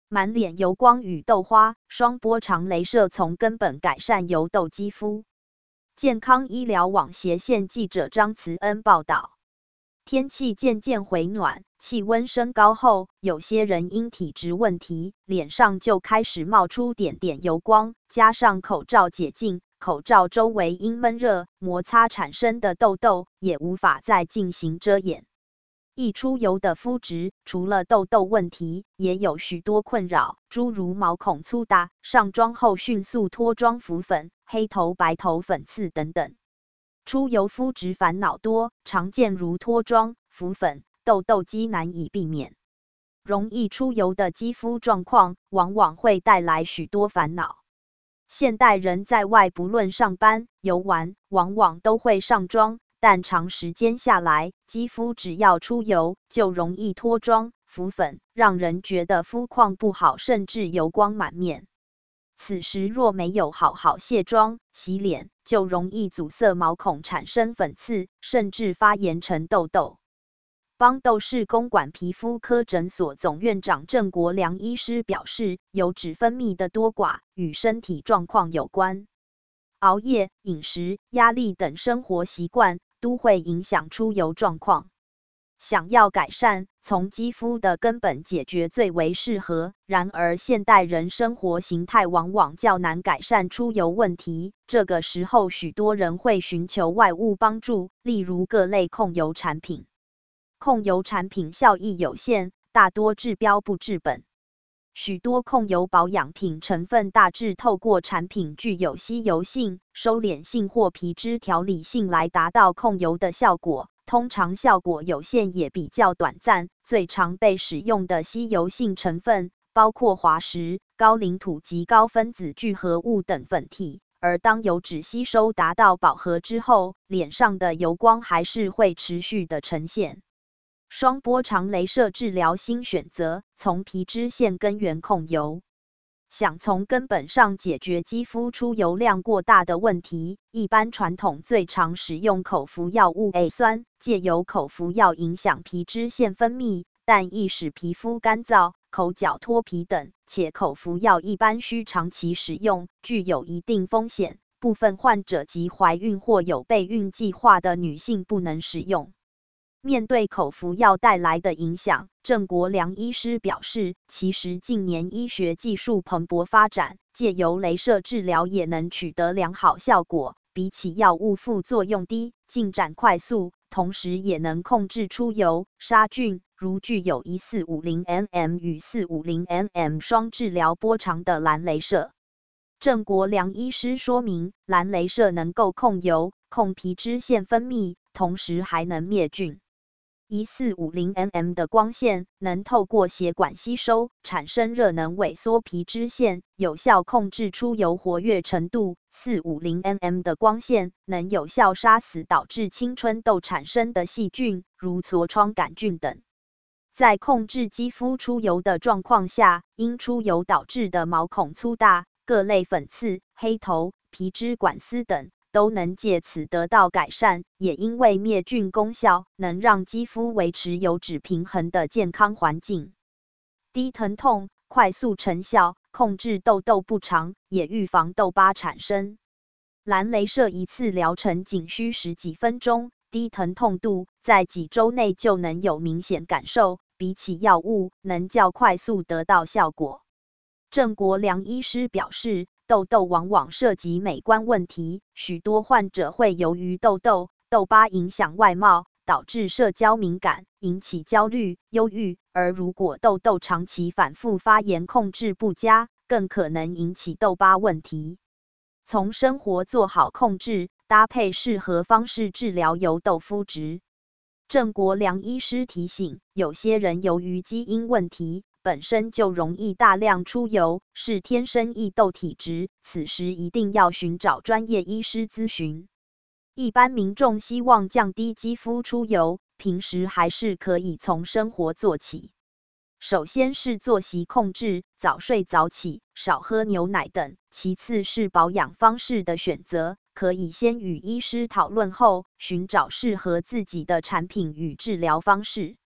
满脸油光与痘花，双波长雷射从根本改善油痘肌肤。健康医疗网斜线记者张慈恩报道。天气渐渐回暖，气温升高后，有些人因体质问题，脸上就开始冒出点点油光，加上口罩解禁，口罩周围因闷热摩擦产生的痘痘也无法再进行遮掩。易出油的肤质，除了痘痘问题，也有许多困扰，诸如毛孔粗大、上妆后迅速脱妆浮粉、黑头白头粉刺等等。出油肤质烦恼多，常见如脱妆、浮粉、痘痘肌难以避免。容易出油的肌肤状况，往往会带来许多烦恼。现代人在外不论上班、游玩，往往都会上妆，但长时间下来，肌肤只要出油，就容易脱妆、浮粉，让人觉得肤况不好，甚至油光满面。此时若没有好好卸妆、洗脸，就容易阻塞毛孔产生粉刺，甚至发炎成痘痘。邦豆市公馆皮肤科诊所总院长郑国良医师表示，油脂分泌的多寡与身体状况有关，熬夜、饮食、压力等生活习惯都会影响出油状况。想要改善，从肌肤的根本解决最为适合。然而现代人生活形态往往较难改善出油问题，这个时候许多人会寻求外物帮助，例如各类控油产品。控油产品效益有限，大多治标不治本。许多控油保养品成分大致透过产品具有吸油性、收敛性或皮脂调理性来达到控油的效果。通常效果有限也比较短暂，最常被使用的吸油性成分包括滑石、高岭土及高分子聚合物等粉体，而当油脂吸收达到饱和之后，脸上的油光还是会持续的呈现。双波长雷射治疗新选择，从皮脂腺根源控油。想从根本上解决肌肤出油量过大的问题，一般传统最常使用口服药物 A 酸，借由口服药影响皮脂腺分泌，但易使皮肤干燥、口角脱皮等，且口服药一般需长期使用，具有一定风险，部分患者及怀孕或有备孕计划的女性不能使用。面对口服药带来的影响，郑国良医师表示，其实近年医学技术蓬勃发展，借由雷射治疗也能取得良好效果，比起药物副作用低、进展快速，同时也能控制出油、杀菌，如具有1450mm 与450mm双治疗波长的蓝雷射。郑国良医师说明，蓝雷射能够控油、控皮脂腺分泌，同时还能灭菌。1450mm 的光线能透过血管吸收，产生热能萎缩皮脂腺，有效控制出油活跃程度。450mm 的光线能有效杀死导致青春痘产生的细菌，如痤疮杆菌等。在控制肌肤出油的状况下，因出油导致的毛孔粗大、各类粉刺、黑头、皮脂管丝等，都能借此得到改善，也因为灭菌功效，能让肌肤维持油脂平衡的健康环境。低疼痛，快速成效，控制痘痘不长，也预防痘疤产生。蓝雷射一次疗程仅需10几分钟，低疼痛度，在几周内就能有明显感受，比起药物，能较快速得到效果。郑国良医师表示，痘痘往往涉及美观问题，许多患者会由于痘痘、痘疤影响外貌，导致社交敏感，引起焦虑、忧郁，而如果痘痘长期反复发炎控制不佳，更可能引起痘疤问题。从生活做好控制，搭配适合方式治疗油痘肤质。郑国良医师提醒，有些人由于基因问题，本身就容易大量出油，是天生易痘体质，此时一定要寻找专业医师咨询。一般民众希望降低肌肤出油，平时还是可以从生活做起。首先是作息控制，早睡早起，少喝牛奶等，其次是保养方式的选择，可以先与医师讨论后，寻找适合自己的产品与治疗方式。